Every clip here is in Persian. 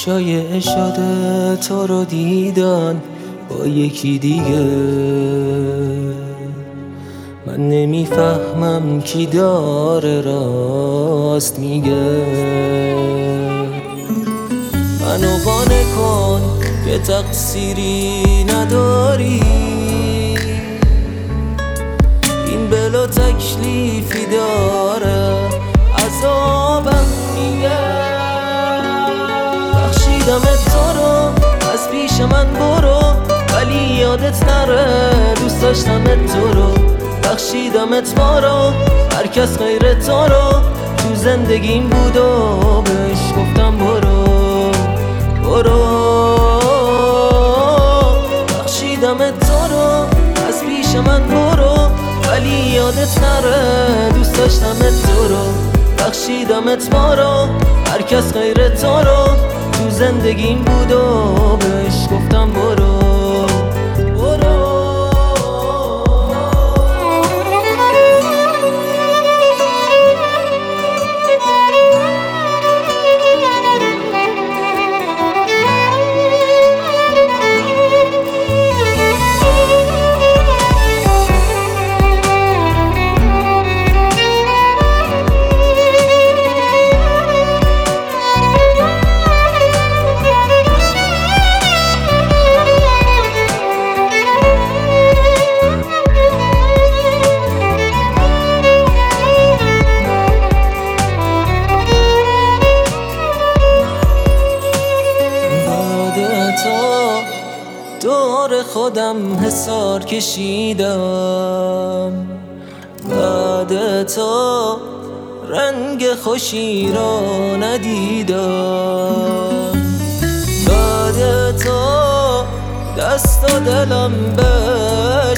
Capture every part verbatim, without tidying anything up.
شایعه شده تو رو دیدن با یکی دیگه. من نمیفهمم کی داره راست میگه. منو قانع کن که تقصیری نداری، این بلا تکلیفی داره عذابم میگه. بخشیدم تو رو از پیش من برو، ولی یادت نره دوست داشتم تو رو. بخشیدمت ما رو هر کس غیر تو رو تو زندگیم بود و بهش گفتم برو برو. بخشیدمت تو رو از پیش من برو، ولی یادت نره دوست داشتمت تو رو. بخشیدمت ما رو هر کس غیر تو رو تو زندگیم بود و بهش گفتم برو برو. دور خودم حصار کشیدم، بعد تو رنگ خوشی را ندیدم. بعد تو دست و دلم بهش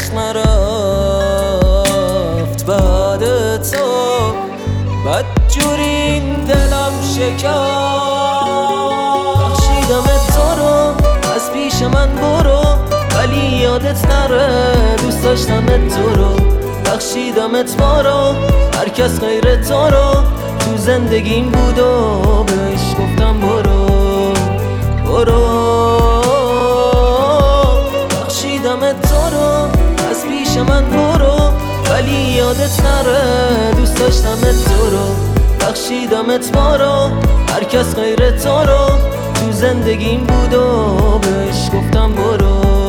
نرفت، بعد تو بدجوری این دلم شکست. بخشیدمت تو رو از پیش من برو، ولی یادت نره دوست داشتمت تو رو. بخشیدمت ما رو هر کس غیر تو رو تو زندگیم بود و بهش گفتم برو برو. بخشیدمت تو رو از پیش من برو، ولی یادت نره دوست داشتمت تو رو. بخشیدمت ما رو هر کس غیر تو رو تو زندگیم بود و بهش گفتم برو